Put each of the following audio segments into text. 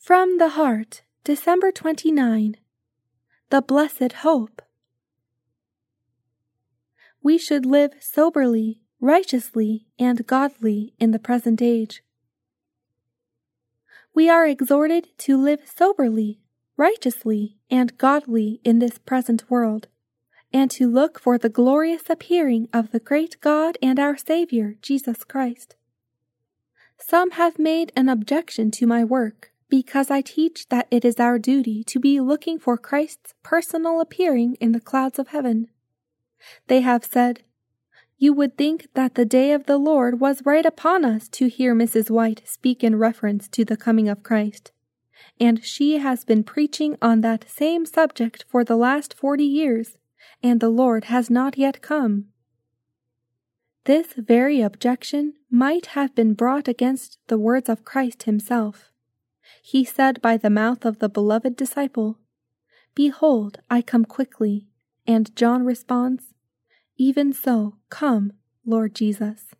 From the Heart, December 29. The Blessed Hope. We should live soberly, righteously, and godly in the present age. We are exhorted to live soberly, righteously, and godly in this present world, and to look for the glorious appearing of the great God and our Savior, Jesus Christ. Some have made an objection to my work, because I teach that it is our duty to be looking for Christ's personal appearing in the clouds of heaven. They have said, "You would think that the day of the Lord was right upon us to hear Mrs. White speak in reference to the coming of Christ, and she has been preaching on that same subject for the last 40 years, and the Lord has not yet come." This very objection might have been brought against the words of Christ himself. He said by the mouth of the beloved disciple, "Behold, I come quickly," and John responds, "Even so, come, Lord Jesus."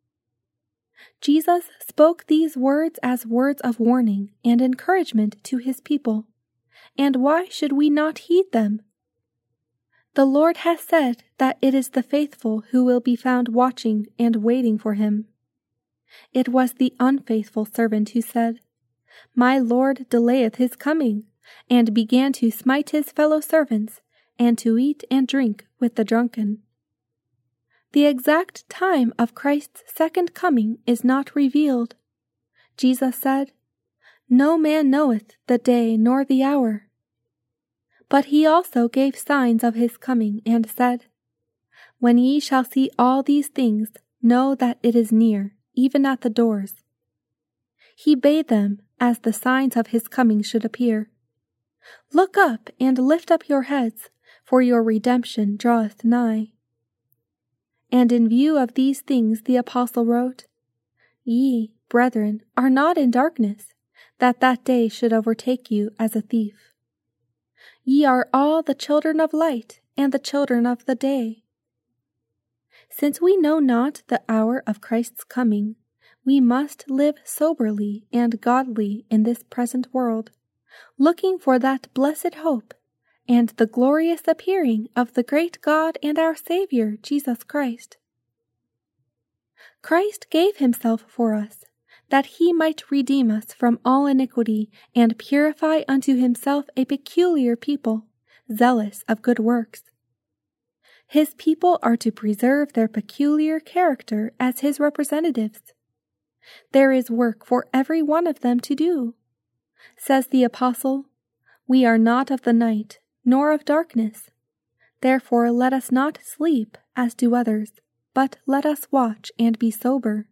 Jesus spoke these words as words of warning and encouragement to his people, and why should we not heed them? The Lord has said that it is the faithful who will be found watching and waiting for him. It was the unfaithful servant who said, "My Lord delayeth his coming," and began to smite his fellow servants, and to eat and drink with the drunken. The exact time of Christ's second coming is not revealed. Jesus said, "No man knoweth the day nor the hour." But he also gave signs of his coming, and said, "When ye shall see all these things, know that it is near, even at the doors." He bade them, as the signs of his coming should appear, "Look up and lift up your heads, for your redemption draweth nigh." And in view of these things the apostle wrote, "Ye, brethren, are not in darkness, that that day should overtake you as a thief. Ye are all the children of light and the children of the day." Since we know not the hour of Christ's coming, we must live soberly and godly in this present world, looking for that blessed hope and the glorious appearing of the great God and our Savior, Jesus Christ. Christ gave himself for us, that he might redeem us from all iniquity and purify unto himself a peculiar people, zealous of good works. His people are to preserve their peculiar character as his representatives. There is work for every one of them to do. Says the apostle, "We are not of the night, nor of darkness. Therefore let us not sleep, as do others, but let us watch and be sober."